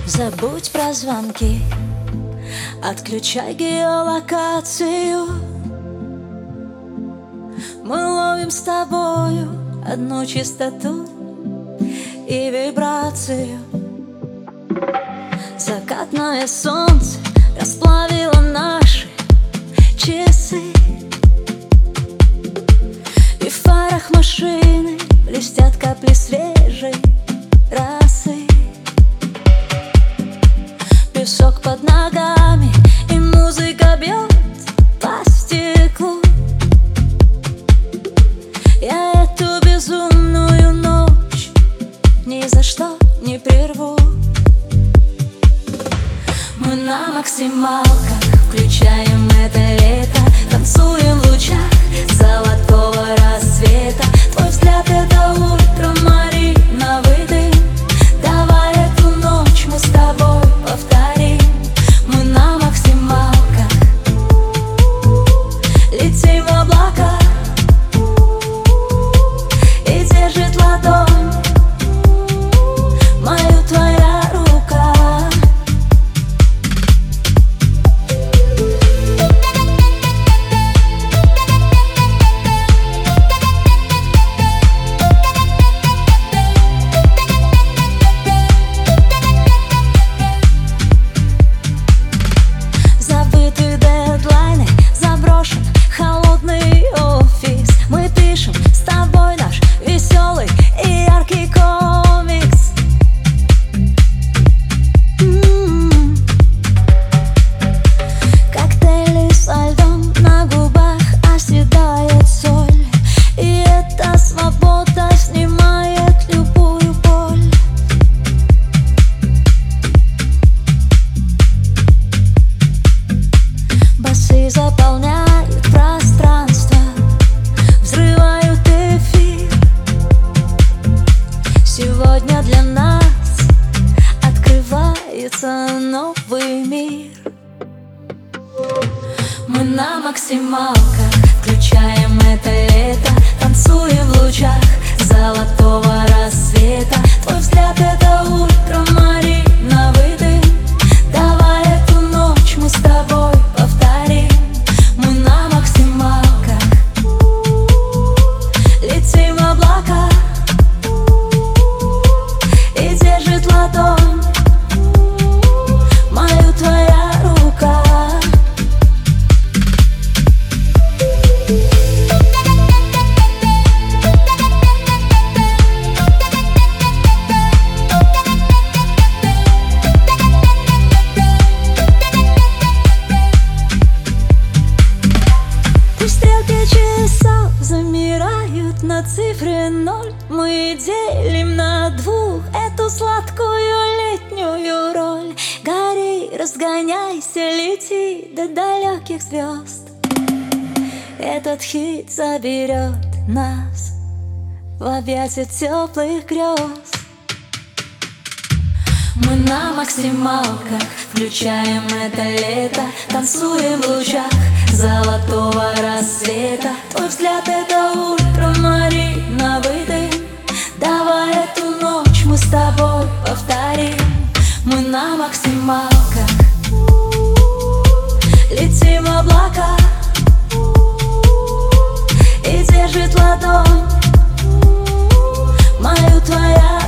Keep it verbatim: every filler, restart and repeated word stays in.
Забудь про звонки, отключай геолокацию. Мы ловим с тобою одну частоту и вибрацию. Закатное солнце расплавило наши часы, и в фарах машины блестят капли свежей росы. Песок под ногами, и музыка бьет по стеклу. Я эту безумную ночь ни за что не прерву. Мы на максималках включаем это лето, танцуем в лучах золотого рассвета. Твой взгляд — это ультрамариновый дым. Давай эту ночь мы с тобой повторим. Мы на максималках летим в облака, и держит ладонь мою твоя рука. Забыты дедлайны, заброшен холодный офис. Мы пишем с тобой наш веселый и яркий комикс. М-м-м. Коктейли со льдом на губах, оседает соль, и эта свобода снимает любую боль. Басы заполняют пространство, взрывают эфир. Сегодня для нас открывается новый мир. Мы на максималках включаем это лето, танцуем в лучах золотого рассвета. Твой взгляд — это ультрамариновый дым. Давай эту ночь мы с тобой повторим. Мы на максималках летим в облака, и держит ладонь мою твоя рука. Пусть стрелки часов замирают на цифре ноль. Мы делим на двух эту сладкую летнюю роль. Гори, разгоняйся, лети до далеких звезд. Этот хит заберет нас в объятия теплых грез. Мы на максималках включаем это лето, танцуем в лучах золотого рассвета. Твой взгляд — это ультрамариновый дым. Давай эту ночь мы с тобой повторим. Мы на максималках летим в облака, и держит ладонь мою твоя